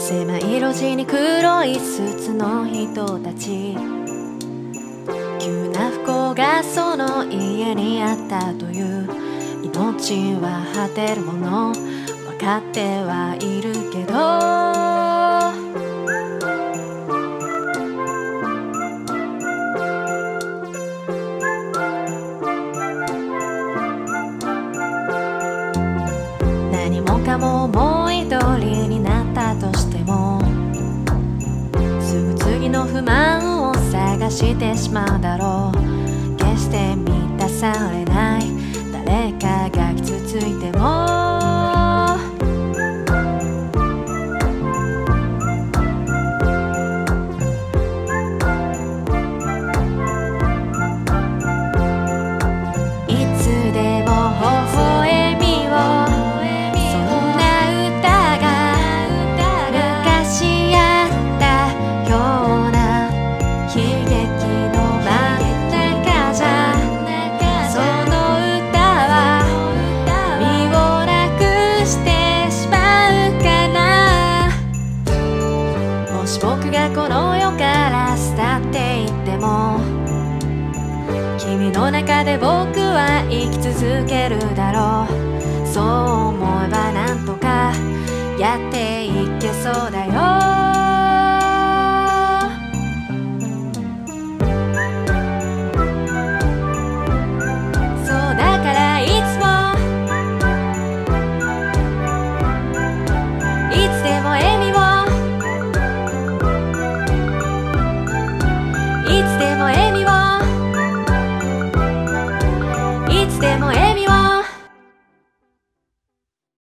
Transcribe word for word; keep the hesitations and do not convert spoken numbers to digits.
狭い路地に黒いスーツの人たち、急な不幸がその家にあったという。命は果てるもの分かってはいるけど、何もかも思い通りになったとしても、すぐ次の不満を探してしまうだろう。決して満たされない誰かが傷ついても、いつでも微笑みを、そんな歌が昔あったような悲劇の真ん中じゃ、その歌は身をなくしてしまうかな。もし僕がこの世から去っていっても、君の中で僕は生き続けるだろう。そう